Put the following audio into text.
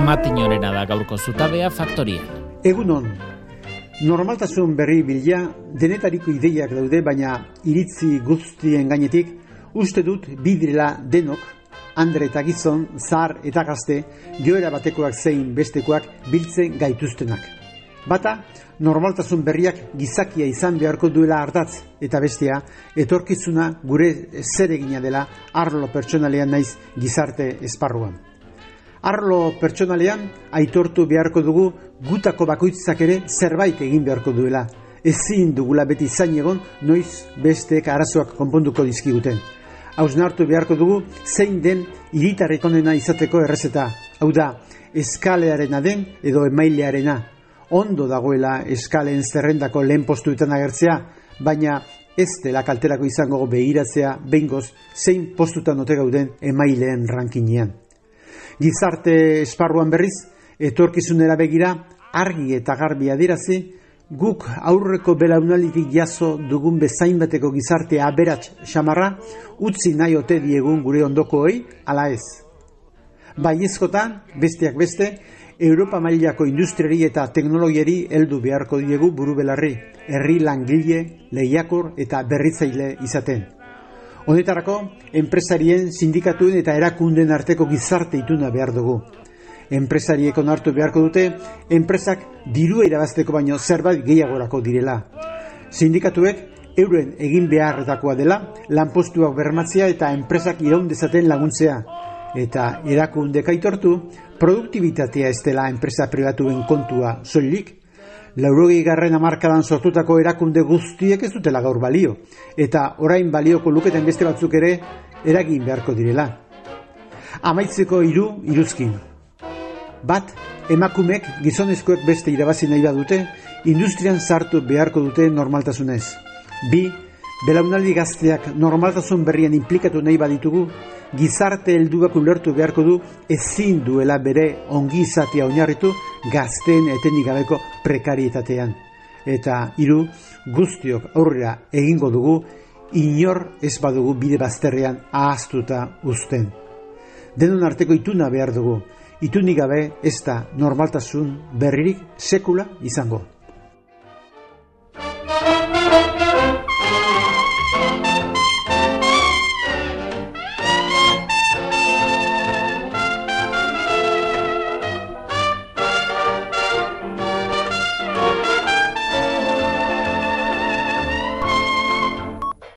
Matinorena da gaurko zutabea faktorian. Egunon, normaltasun berri bila denetariko ideiak daude, baina iritzi guztien gainetik uste dut bidirela denok, andre eta gizon, zahar eta gazte, joera batekoak zein bestekoak biltzen gaituztenak. Bata, normaltasun berriak gizakia izan beharko duela ardatz, eta bestea, etorkizuna gure zeregina dela arlo pertsonalean naiz gizarte esparruan. Arlo pertsonalean aitortu beharko dugu gutako bakoitzak ere zerbait egin beharko duela. Ezin dugula beti zain egon noiz besteek arazoak konponduko dizkiguten. Hausnartu beharko dugu zein den hiritarrik onena izateko errezeta. Hau da, eskalearena den edo emailearena. Ondo dagoela eskaleen zerrendako lehen postuetan agertzea, baina ez dela kalterako izango begiratzea behingoz zein postutan ote gauden emaileen rankinean. Gizarte esparruan berriz, etorkizunera begira, argi eta garbi adierazi, guk aurreko belaunalditik jaso dugun bezain bateko gizarte aberats xamarra, utzi nahi ote diegun gure ondokoei, ala ez. Baiezkotan, besteak beste, Europa mailako industriari eta teknologiari heldu beharko diegu buru belarri, herri langile, lehiakor eta berritzaile izaten. Honetarako, enpresarien, sindikatuen eta erakunden arteko gizarte ituna behar dugu. Enpresariek onartu beharko dute, enpresak dirua irabazteko baino zerbait gehiagorako direla. Sindikatuek euren egin beharretakoa dela, lanpostuak bermatzea eta enpresak iraun dezaten laguntzea. Eta erakundek aitortu, produktibitatea ez dela enpresa pribatuen kontua soilik. 80. hamarkadan sortutako erakunde guztiek ez dutela gaur balio, eta orain balioko luketen beste batzuk ere eragin beharko direla. Amaitzeko iruzkin. Bat, emakumeek gizonezkoek beste irabazi nahi badute, industrian sartu beharko dute normaltasunez. Bi, belaunaldi gazteak normaltasun berrian inplikatu nahi baditugu, gizarte helduak ulertu beharko du ezin duela bere ongi izatea oinarritu gazteen etenik gabeko prekarietatean. Eta hiru, guztiok aurrera egingo dugu, inor ez badugu bide bazterrean ahaztuta uzten. Denon arteko ituna behar dugu, itunik gabe ez da normaltasun berririk sekula izango.